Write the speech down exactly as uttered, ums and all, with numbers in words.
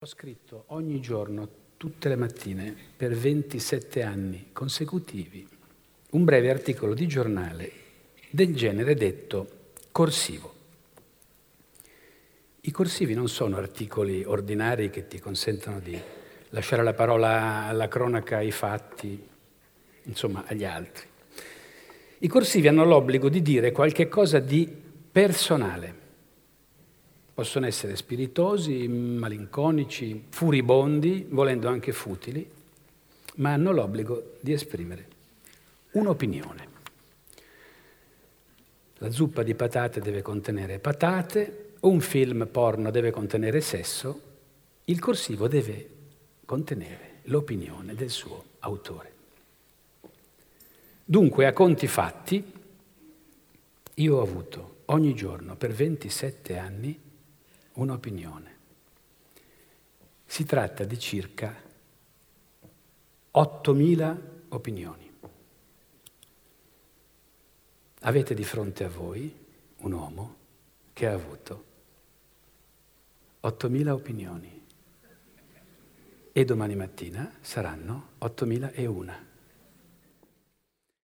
Ho scritto ogni giorno, tutte le mattine, per ventisette anni consecutivi, un breve articolo di giornale del genere detto corsivo. I corsivi non sono articoli ordinari che ti consentono di lasciare la parola alla cronaca, ai fatti, insomma agli altri. I corsivi hanno l'obbligo di dire qualche cosa di personale. Possono essere spiritosi, malinconici, furibondi, volendo anche futili, ma hanno l'obbligo di esprimere un'opinione. La zuppa di patate deve contenere patate, un film porno deve contenere sesso, il corsivo deve contenere l'opinione del suo autore. Dunque, a conti fatti, io ho avuto ogni giorno per ventisette anni un'opinione. Si tratta di circa ottomila opinioni. Avete di fronte a voi un uomo che ha avuto ottomila opinioni e domani mattina saranno ottomila e una.